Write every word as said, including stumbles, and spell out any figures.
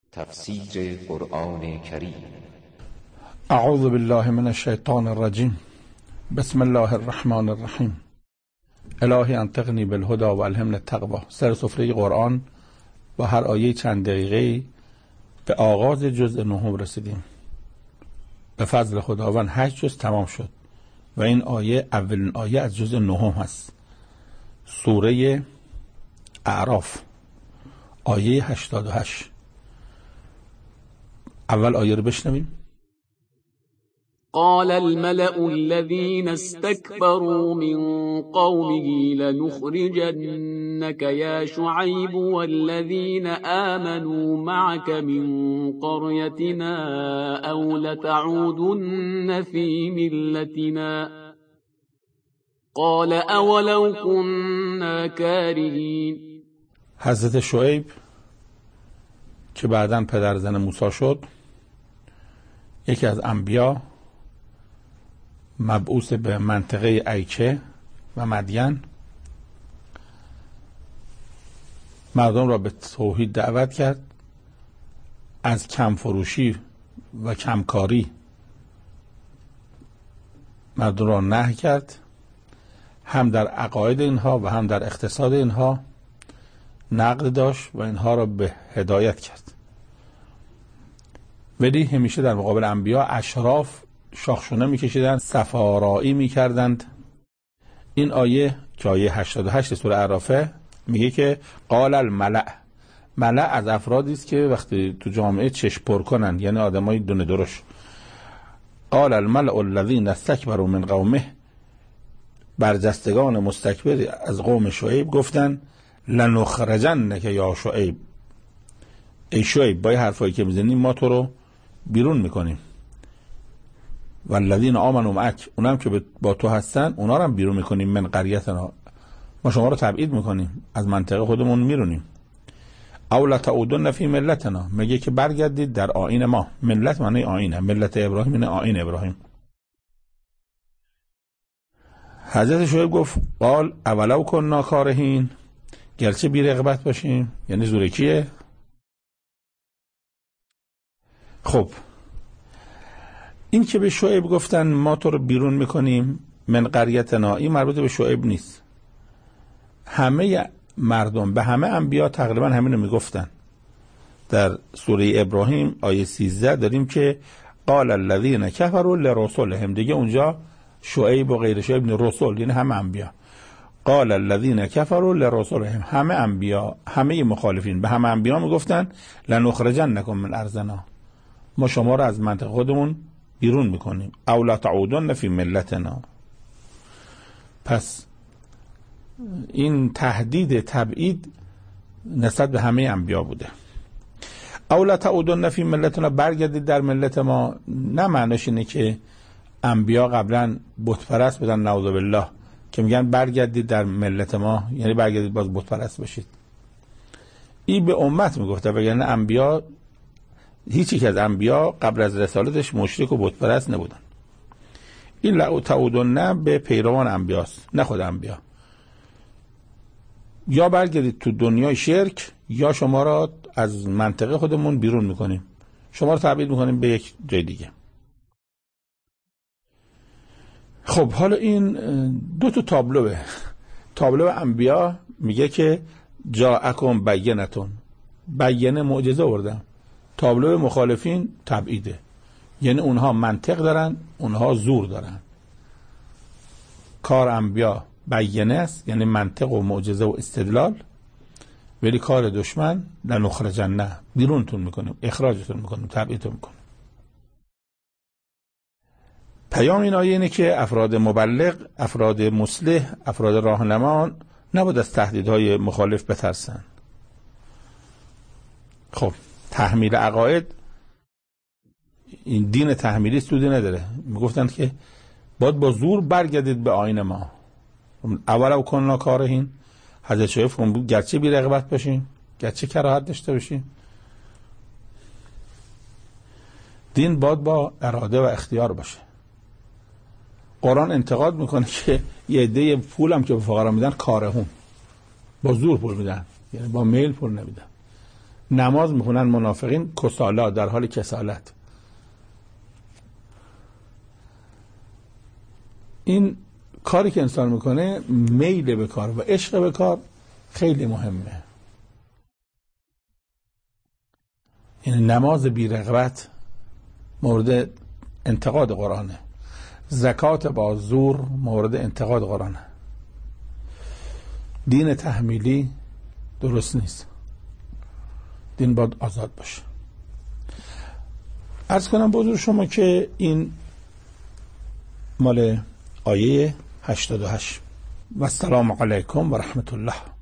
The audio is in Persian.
تفسیر قرآن کریم. اعوذ بالله من الشیطان الرجیم. بسم الله الرحمن الرحیم. الهی انطقنی بالهدى و الهمنی التقوی. سر سفره قرآن با هر آیه چند دقیقه به آغاز جزء نهم رسیدیم. به فضل خداوند هشت جزء تمام شد و این آیه اولین آیه از جزء نهم هست. سوره اعراف آیه هشتاد و هشت. اول آیه رو بشنویم. قال الملأ الذين استكبروا من قومه لنخرجنك يا شعيب والذين آمنوا معك من قريتنا أو لتعودن في ملتنا قال أولو كنا كارهين. حضرت شعیب که بعداً پدر زن موسی شد، یکی از انبیا مبعوث به منطقه ایکه و مدین، مردم را به توحید دعوت کرد، از کم فروشی و کمکاری مردم را نهی کرد، هم در عقاید اینها و هم در اقتصاد اینها نقد داشت و اینها را به هدایت کرد. ولی همیشه در مقابل انبیا اشراف شاخشونه میکشیدند، سفارایی میکردند. این آیه که آیه هشتاد و هشت سوره اعرافه میگه که قال الملأ. ملأ از افرادی است که وقتی تو جامعه چشم پر کنن، یعنی آدمای دونه درش. قال الملأ الذين استكبروا من قومه، برجستگان مستکبر از قوم شعیب گفتن لنخرجنک یا شعیب، ای شعیب با این حرفایی که میزنیم ما تو رو بیرون میکنیم. والذین آمنوا معک، اونم که با تو هستن اونا رو هم بیرون میکنیم. من قریتنا، ما شما رو تبعید میکنیم، از منطقه خودمون میرونیم. او لتعودن فی ملتنا، میگه که برگردید در آیین ما. ملت معنی آیینه، ملت ابراهیم یعنی آیین ابراهیم. حضرت شعیب گفت قال اولو کنا کارهین، گرچه بی رغبت باشیم، یعنی زورکیه. خب این که به شعیب گفتن ما تو رو بیرون میکنیم من قریتنا، این مربوط به شعیب نیست. همه مردم به همه انبیا تقریبا همین رو میگفتن. در سوره ابراهیم آیه سیزده داریم که قال الذین کفروا لرسلهم، دیگه اونجا شعیب و غیر شعیب نه، رسول یعنی همه انبیا. قال الذین کفروا لرسلهم، همه انبیا، همه مخالفین به همه انبیا میگفتن لنخرجنکم من ارضنا، ما شما رو از منطقه خودمون بیرون میکنیم. او لا تعودن فی ملتنا. پس این تهدید تبعید نسبت به همه انبیا بوده. او لا تعودن فی ملتنا، برگردید در ملت ما، نه معنیش اینه که انبیا قبلا بت پرست بودن نعوذ بالله که میگن برگردید در ملت ما یعنی برگردید باز بت پرست بشید. این به امت میگفته، وگرنه انبیا، هیچ یک از انبیا قبل از رسالتش مشرک و بت پرست نبودن. این لا تعودن به پیروان انبیاست، نه خود انبیا. یا برگردید تو دنیای شرک یا شما را از منطقه خودمون بیرون میکنیم، شما را تبعید میکنیم به یک جای دیگه. خب حالا این دو تا تابلوه. تابلو انبیا میگه که جاءکم بینتون، بیانه معجزه آوردن. تابلو مخالفین تبعیده، یعنی اونها منطق دارن، اونها زور دارن. کار انبیا بیانه است، یعنی منطق و معجزه و استدلال، ولی کار دشمن لنخرجنه، بیرونتون میکنیم، اخراجتون میکنیم، تبعیدتون میکنیم. پیام این آیه اینه که افراد مبلغ، افراد مصلح، افراد راهنما نباید از تهدیدهای مخالف بترسن. خب تحمیل عقاید، این دین تحمیلی سودی نداره. میگفتن که باید با زور برگردید به آیین ما. اولو کنا کارهین، حضرت شعیب فرمود گرچه بی رغبت باشیم، گرچه کراهت داشته باشیم، دین باید با اراده و اختیار باشه. قرآن انتقاد میکنه که یه عده پول هم که به فقرا میدن کارهون، با زور پول میدن، یعنی با میل پول نمیدن. نماز میخونن منافقین کسالا، در حال کسالت. این کاری که انسان میکنه، میل به کار و عشق به کار خیلی مهمه. این نماز بی رغبت مورد انتقاد قرآنه، زکات با زور مورد انتقاد قرآنه. دین تحمیلی درست نیست، دین باید آزاد باشه. عرض کنم بزرگ شما که این مال آیه هشتاد و هشت. و السلام علیکم و رحمت الله.